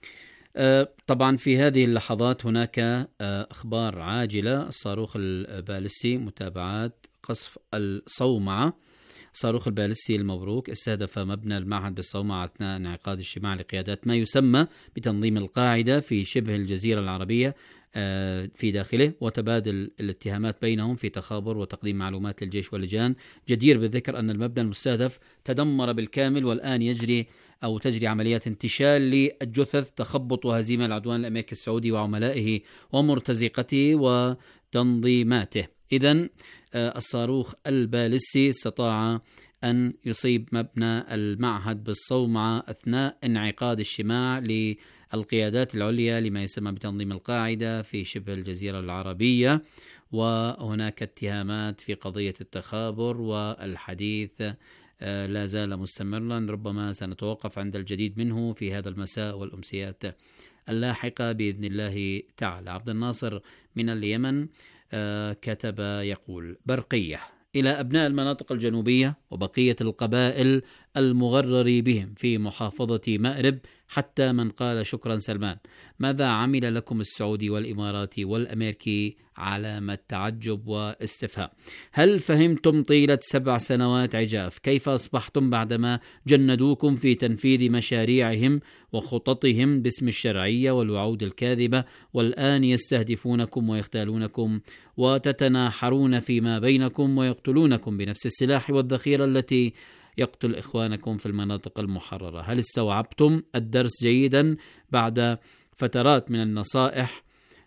طبعا في هذه اللحظات هناك أخبار عاجلة. الصاروخ البالستي، متابعات قصف الصومعة. الصاروخ البالستي المبروك استهدف مبنى المعهد بالصومعة أثناء انعقاد اجتماع لقيادات ما يسمى بتنظيم القاعدة في شبه الجزيرة العربية في داخله، وتبادل الاتهامات بينهم في تخابر وتقديم معلومات للجيش واللجان. جدير بالذكر أن المبنى المستهدف تدمر بالكامل، والآن تجري عمليات انتشال للجثث، تخبط وهزيمة العدوان الأمريكي السعودي وعملائه ومرتزقته وتنظيماته. إذن الصاروخ البالستي استطاع أن يصيب مبنى المعهد بالصومعة أثناء انعقاد اجتماع للقيادات العليا لما يسمى بتنظيم القاعدة في شبه الجزيرة العربية، وهناك اتهامات في قضية التخابر، والحديث لا زال مستمرا. ربما سنتوقف عند الجديد منه في هذا المساء والأمسيات اللاحقة بإذن الله تعالى. عبد الناصر من اليمن كتب يقول: برقية إلى أبناء المناطق الجنوبية وبقية القبائل المغرر بهم في محافظة مأرب، حتى من قال شكرا سلمان، ماذا عمل لكم السعودي والإماراتي والأمريكي؟ علامة تعجب واستفهام. هل فهمتم طيلة 7 سنوات عجاف كيف أصبحتم بعدما جندوكم في تنفيذ مشاريعهم وخططهم باسم الشرعية والوعود الكاذبة، والآن يستهدفونكم ويختالونكم وتتناحرون فيما بينكم ويقتلونكم بنفس السلاح والذخيرة التي يقتل إخوانكم في المناطق المحررة؟ هل استوعبتم الدرس جيدا بعد فترات من النصائح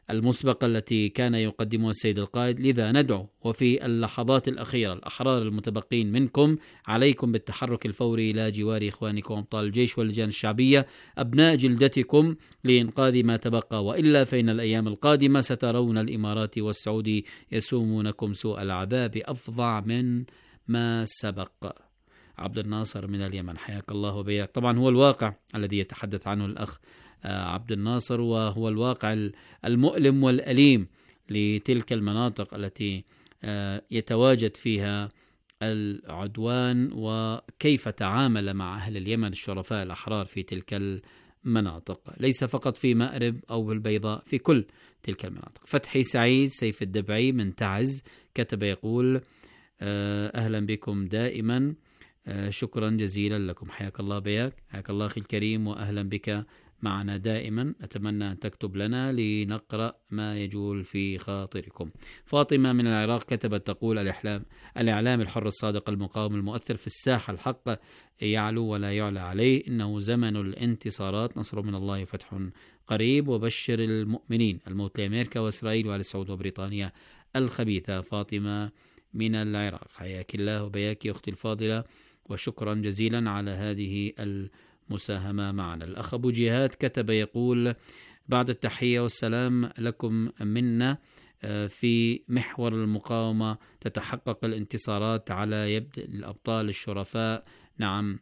المسبقة التي كان يقدمها السيد القائد. لذا ندعو وفي اللحظات الأخيرة الأحرار المتبقين منكم عليكم بالتحرك الفوري إلى جوار إخوانكم أبطال الجيش واللجان الشعبية أبناء جلدتكم لإنقاذ ما تبقى، وإلا فإن الأيام القادمة سترون الإمارات والسعودي يسومونكم سوء العذاب أفظع من ما سبق. عبد الناصر من اليمن، حياك الله وبياك. طبعا هو الواقع الذي يتحدث عنه الأخ عبد الناصر، وهو الواقع المؤلم والأليم لتلك المناطق التي يتواجد فيها العدوان، وكيف تعامل مع أهل اليمن الشرفاء الأحرار في تلك المناطق، ليس فقط في مأرب أو بالبيضاء، في كل تلك المناطق. فتحي سعيد سيف الدبعي من تعز كتب يقول أهلا بكم دائما، شكرا جزيلا لكم. حياك الله بياك، حياك الله أخي الكريم، وأهلا بك معنا دائما. أتمنى أن تكتب لنا لنقرأ ما يجول في خاطركم. فاطمة من العراق كتبت تقول الإعلام الحر الصادق المقاوم المؤثر في الساحة، الحق يعلو ولا يعلى عليه، إنه زمن الانتصارات، نصر من الله فتح قريب، وبشر المؤمنين، الموت لأمريكا وإسرائيل وآل سعود وبريطانيا الخبيثة. فاطمة من العراق، حياك الله وبياك أختي الفاضلة، وشكرا جزيلا على هذه المساهمة معنا. الأخ أبو جهاد كتب يقول بعد التحية والسلام لكم منا، في محور المقاومة تتحقق الانتصارات على يد الأبطال الشرفاء. نعم،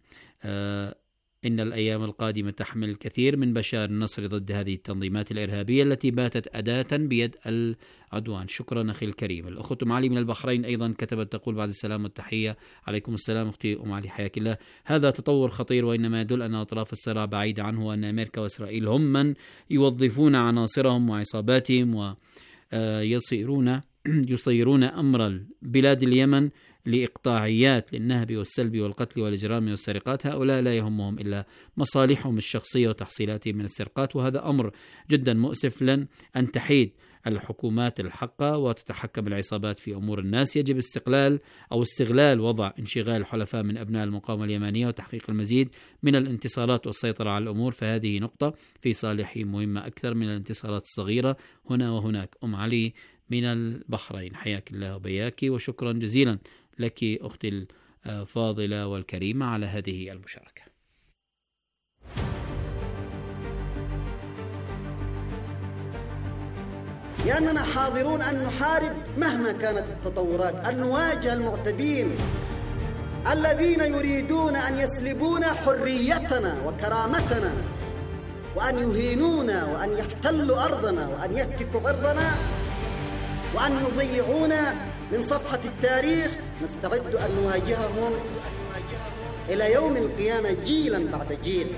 إن الأيام القادمة تحمل الكثير من بشائر النصر ضد هذه التنظيمات الإرهابية التي باتت أداة بيد العدوان. شكرا أخي الكريم. الأخت أم علي من البحرين أيضا كتبت تقول بعد السلام والتحية. عليكم السلام أختي أم علي، حياك الله. هذا تطور خطير، وإنما يدل أن أطراف الصراع بعيدة عنه، وأن أمريكا وإسرائيل هم من يوظفون عناصرهم وعصاباتهم ويصيرون أمر بلاد اليمن لإقطاعيات للنهب والسلب والقتل والإجرام والسرقات. هؤلاء لا يهمهم إلا مصالحهم الشخصية وتحصيلاتهم من السرقات، وهذا أمر جدا مؤسف. لن أن تحيد الحكومات الحقة وتتحكم العصابات في أمور الناس. يجب استغلال وضع انشغال الحلفاء من أبناء المقاومة اليمنية وتحقيق المزيد من الانتصارات والسيطرة على الأمور، فهذه نقطة في صالحهم مهمة أكثر من الانتصارات الصغيرة هنا وهناك. أم علي من البحرين، حياك الله وبياك، وشكرا جزيلا لك أختي الفاضلة والكريمة على هذه المشاركة. لأننا حاضرون أن نحارب مهما كانت التطورات، أن نواجه المعتدين الذين يريدون أن يسلبونا حريتنا وكرامتنا، وأن يهينونا، وأن يحتلوا أرضنا، وأن يهتكوا أرضنا، وأن يضيعونا من صفحة التاريخ. نستعد أن نواجههم إلى يوم القيامة جيلا بعد جيل.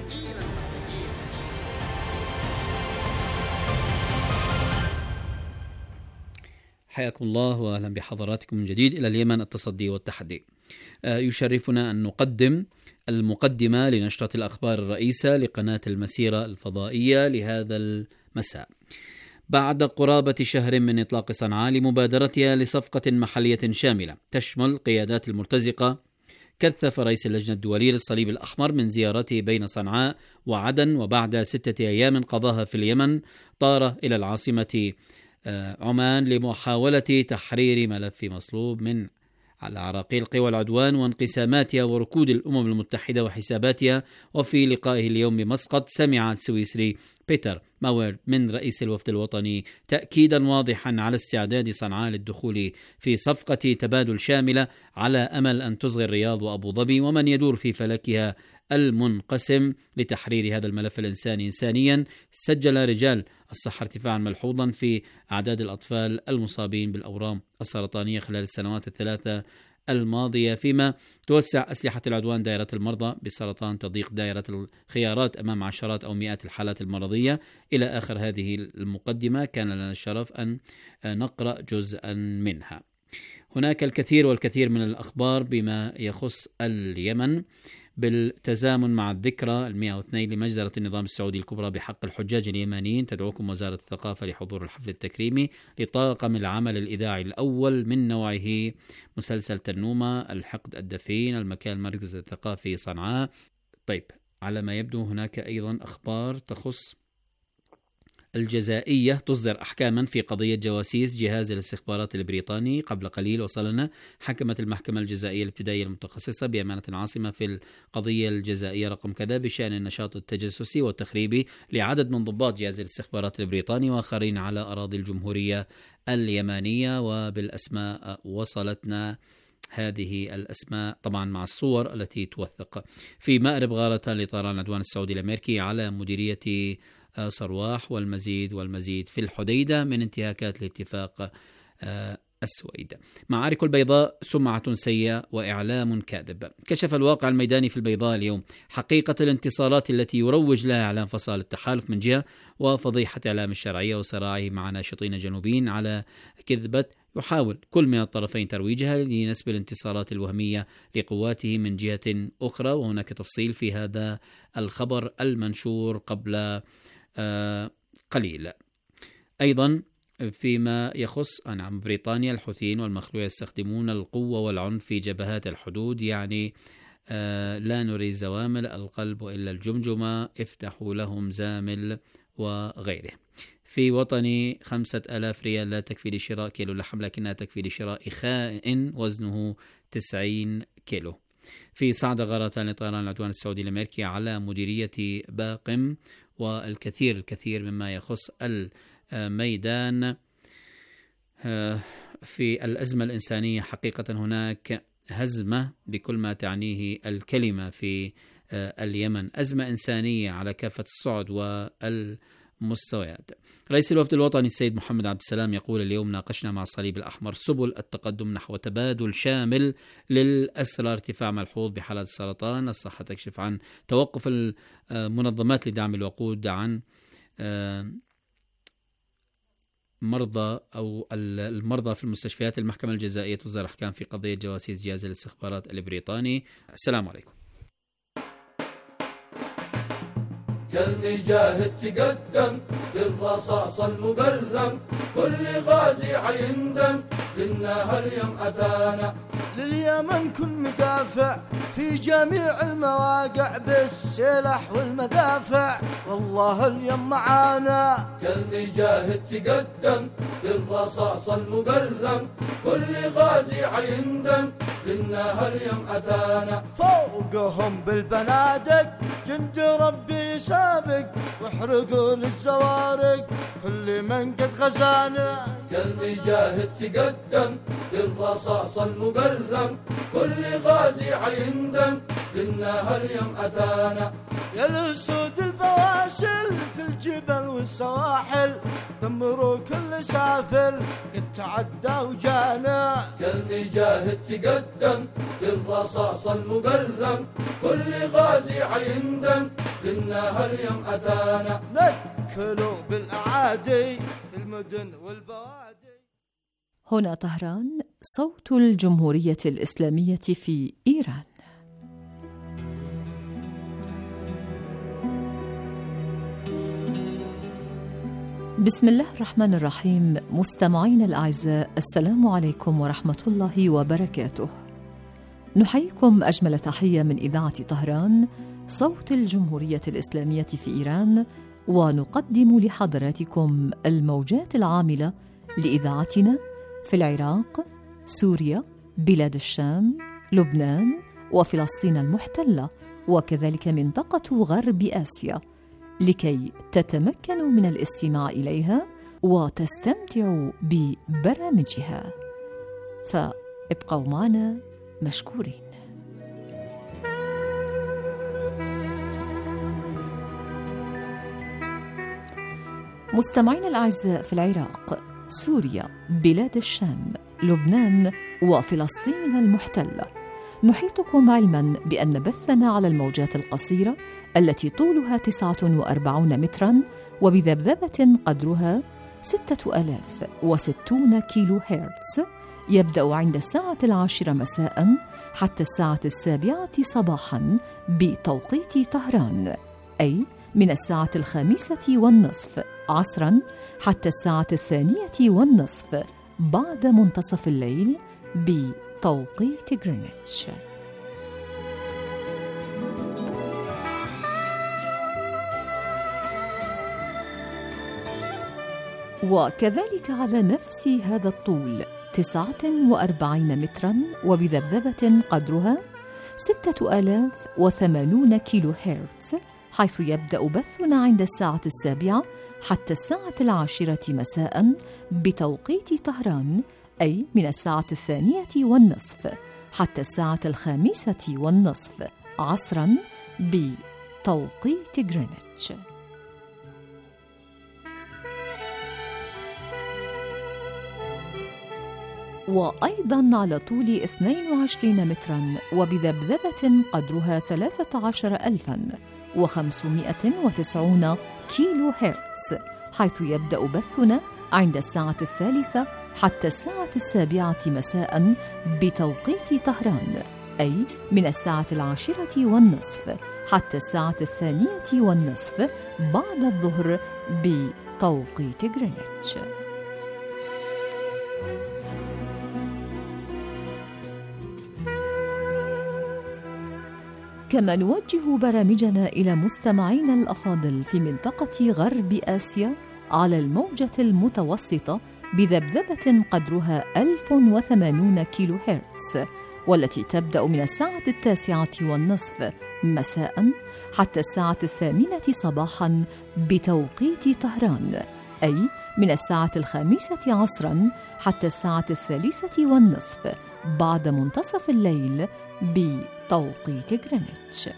حياكم الله وأهلا بحضراتكم من جديد إلى اليمن التصدي والتحدي. يشرفنا أن نقدم المقدمة لنشرة الأخبار الرئيسة لقناة المسيرة الفضائية لهذا المساء. بعد قرابة شهر من إطلاق صنعاء لمبادرتها لصفقة محلية شاملة تشمل قيادات المرتزقة، كثف رئيس اللجنة الدولية للصليب الأحمر من زيارته بين صنعاء وعدن، وبعد 6 أيام قضاها في اليمن طار إلى العاصمة عمان لمحاولة تحرير ملف مصلوب من على عراقيل قوى العدوان وانقساماتها وركود الأمم المتحدة وحساباتها. وفي لقائه اليوم بمسقط سمع السويسري بيتر ماوير من رئيس الوفد الوطني تأكيدا واضحا على استعداد صنعاء للدخول في صفقة تبادل شاملة على أمل أن تصغي الرياض وأبو ظبي ومن يدور في فلكها المنقسم لتحرير هذا الملف الإنساني إنسانيا. سجل رجال الصحة ارتفاعا ملحوظا في أعداد الأطفال المصابين بالأورام السرطانية خلال السنوات الثلاثة الماضية، فيما توسع أسلحة العدوان دائرة المرضى بسرطان، تضيق دائرة الخيارات أمام عشرات أو مئات الحالات المرضية. إلى آخر هذه المقدمة كان لنا الشرف أن نقرأ جزءا منها. هناك الكثير والكثير من الأخبار بما يخص اليمن بالتزامن مع الذكرى 102 لمجزرة النظام السعودي الكبرى بحق الحجاج اليمانيين. تدعوكم وزارة الثقافة لحضور الحفل التكريمي لطاقم العمل الإذاعي الأول من نوعه، مسلسل تنومة، الحقد الدفين، المكان المركز الثقافي صنعاء. طيب، على ما يبدو هناك أيضا أخبار تخص الجزائية تصدر أحكاما في قضية جواسيس جهاز الاستخبارات البريطاني. قبل قليل وصلنا حكمت المحكمة الجزائية الابتدائية المتخصصة بأمانة عاصمة في القضية الجزائية رقم كذا بشأن النشاط التجسسي والتخريبي لعدد من ضباط جهاز الاستخبارات البريطاني وآخرين على أراضي الجمهورية اليمانية. وبالأسماء وصلتنا هذه الأسماء طبعا مع الصور التي توثق. في مأرب غارة لطيران العدوان السعودي الأمريكي على مديرية صرواح والمزيد في الحديدة من انتهاكات الاتفاق السويد. معارك البيضاء سمعة سيئة وإعلام كاذب. كشف الواقع الميداني في البيضاء اليوم حقيقة الانتصارات التي يروج لها إعلام فصائل التحالف من جهة وفضيحة إعلام الشرعية وصراعه مع ناشطين جنوبيين على كذبة يحاول كل من الطرفين ترويجها لنسب الانتصارات الوهمية لقواته من جهة أخرى. وهناك تفصيل في هذا الخبر المنشور قبل قليل. أيضا فيما يخص بريطانيا الحوثيين والمخلوع يستخدمون القوة والعنف في جبهات الحدود، يعني لا نريد زوامل القلب وإلا الجمجمة، افتحوا لهم زامل وغيره. في وطني 5000 ريال لا تكفي لشراء كيلو لحم لكنها تكفي لشراء خائن وزنه 90 كيلو. في صعدة غارة لطيران العدوان السعودي الأمريكي على مديرية باقم والكثير مما يخص الميدان في الأزمة الإنسانية. حقيقة هناك هزمة بكل ما تعنيه الكلمة في اليمن، أزمة إنسانية على كافة الصعد والمستويات. رئيس الوفد الوطني السيد محمد عبد السلام يقول اليوم ناقشنا مع الصليب الأحمر سبل التقدم نحو تبادل شامل للأسرى، ارتفاع ملحوظ بحالات السرطان، الصحة تكشف عن توقف المنظمات لدعم الوقود عن المرضى في المستشفيات. المحكمة الجزائية تصدر أحكام في قضية جواسيس جهاز الاستخبارات البريطاني. السلام عليكم. يلي جاهد تقدم للرصاص المقلم، كل غازي عيندم لنا هاليوم أتانا. لليمن كن مدافع في جميع المواقع بالسلاح والمدافع، والله اليوم معانا. يلي جاهد تقدم للرصاص المقلم، كل غازي عيندم لنا هاليوم أتانا. فوقهم بالبنادق جند ربي سابق، واحرقوا للزوارق كل من قد غزانا. يلي جاهد تقدم للرصاص المقلم، كل غازي عيندم لنا هاليوم أتانا. يا الأسود البواسل في الجبل والسواحل، دمروا كل سافل قد تعدى وجانا. يلي جاهد تقدم للرصاص المقلم، كل غازي عيندم لنا هاليوم أتانا. نكلوا بالأعادي في المدن والبوادي. هنا طهران، صوت الجمهورية الإسلامية في إيران. بسم الله الرحمن الرحيم. مستمعين الأعزاء، السلام عليكم ورحمة الله وبركاته. نحييكم أجمل تحية من إذاعة طهران، صوت الجمهورية الإسلامية في إيران، ونقدم لحضراتكم الموجات العاملة لإذاعتنا في العراق، سوريا، بلاد الشام، لبنان، وفلسطين المحتلة، وكذلك منطقة غرب آسيا، لكي تتمكنوا من الاستماع إليها وتستمتعوا ببرامجها. فابقوا معنا مشكورين. مستمعين الأعزاء، في العراق، سوريا، بلاد الشام، لبنان، وفلسطين المحتلة، نحيطكم علما بأن بثنا على الموجات القصيرة التي طولها 49 مترا وبذبذبة قدرها 6060 كيلو هرتز، يبدأ عند الساعة 10 مساء حتى الساعة 7 صباحا بتوقيت طهران، أي من الساعة 5:30 عصرا حتى الساعة 2:30 بعد منتصف الليل بتوقيت غرينتش. وكذلك على نفس هذا الطول 49 متراً وبذبذبة قدرها 6080 كيلو هرتز، حيث يبدأ بثنا عند الساعة 7 حتى الساعة 10 مساء بتوقيت طهران، أي من الساعة 2:30 حتى الساعة 5:30 عصراً بتوقيت غرينتش. وأيضاً على طول 22 متراً وبذبذبة قدرها 13590 كيلو هرتز، حيث يبدأ بثنا عند الساعة 3 حتى الساعة 7 مساء بتوقيت طهران، أي من الساعة 10:30 حتى الساعة 2:20 بعد الظهر بتوقيت غرينتش. كما نوجه برامجنا إلى مستمعينا الأفاضل في منطقة غرب آسيا على الموجة المتوسطة بذبذبة قدرها 1080 كيلو هرتز، والتي تبدأ من الساعة 9:30 مساء حتى الساعة 8 صباحا بتوقيت طهران، أي من الساعة 5 عصرا حتى الساعة 3:30 بعد منتصف الليل بتوقيت غرينتش.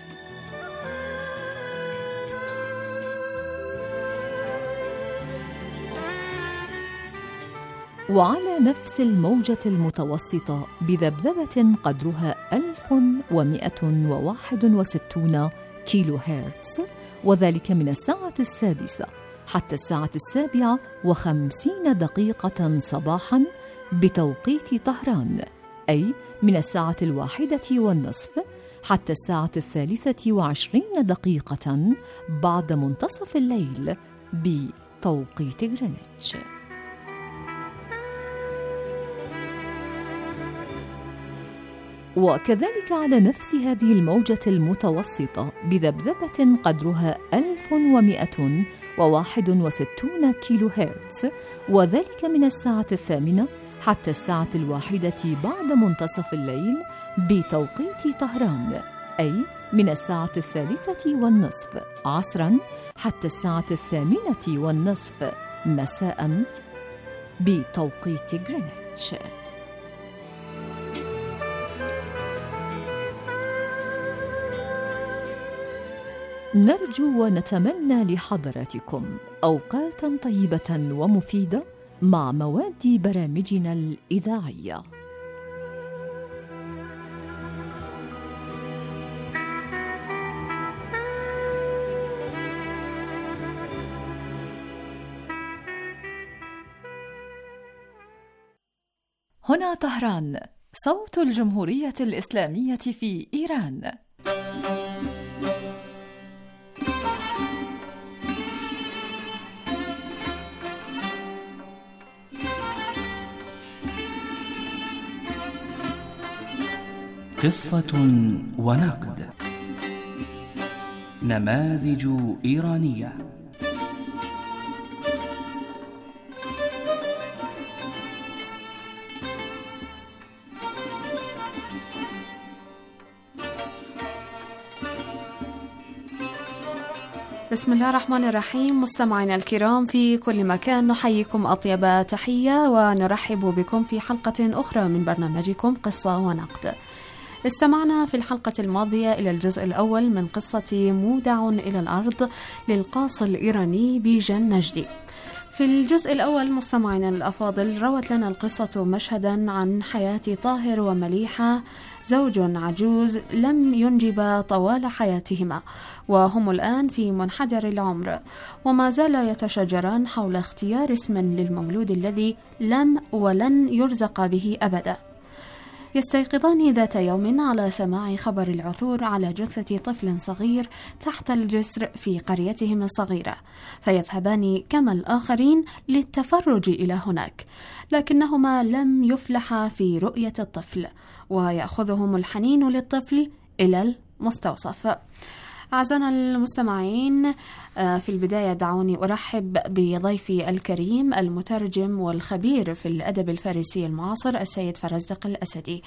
وعلى نفس الموجة المتوسطة بذبذبة قدرها 1161 كيلو هرتز، وذلك من الساعة 6 حتى الساعة 7:50 صباحا بتوقيت طهران، أي من الساعة 1:30 حتى الساعة 23 بعد منتصف الليل بتوقيت غرينتش. وكذلك على نفس هذه الموجة المتوسطة بذبذبة قدرها 1161 كيلو هرتز، وذلك من الساعة 8 حتى الساعة 1 بعد منتصف الليل بتوقيت طهران، أي من الساعة 3:30 عصرا حتى الساعة 8:30 مساء بتوقيت غرينتش. نرجو ونتمنى لحضراتكم أوقاتاً طيبة ومفيدة مع مواد برامجنا الإذاعية. هنا طهران، صوت الجمهورية الإسلامية في إيران. قصة ونقد، نماذج إيرانية. بسم الله الرحمن الرحيم. مستمعينا الكرام في كل مكان، نحييكم أطيب تحية ونرحب بكم في حلقة أخرى من برنامجكم قصة ونقد. استمعنا في الحلقة الماضية إلى الجزء الأول من قصة مودع إلى الأرض للقاص الإيراني بيجان نجدي. في الجزء الأول مستمعينا الأفاضل روت لنا القصة مشهدا عن حياة طاهر ومليحة، زوج عجوز لم ينجب طوال حياتهما، وهم الآن في منحدر العمر، وما زالا يتشاجران حول اختيار اسم للمولود الذي لم ولن يرزق به أبدا. يستيقظان ذات يوم على سماع خبر العثور على جثة طفل صغير تحت الجسر في قريتهم الصغيرة، فيذهبان كما الآخرين للتفرج إلى هناك، لكنهما لم يفلحا في رؤية الطفل، ويأخذهم الحنين للطفل إلى المستوصف. أعزائنا المستمعين، في البداية دعوني أرحب بضيفي الكريم المترجم والخبير في الأدب الفارسي المعاصر السيد فرزدق الأسدي.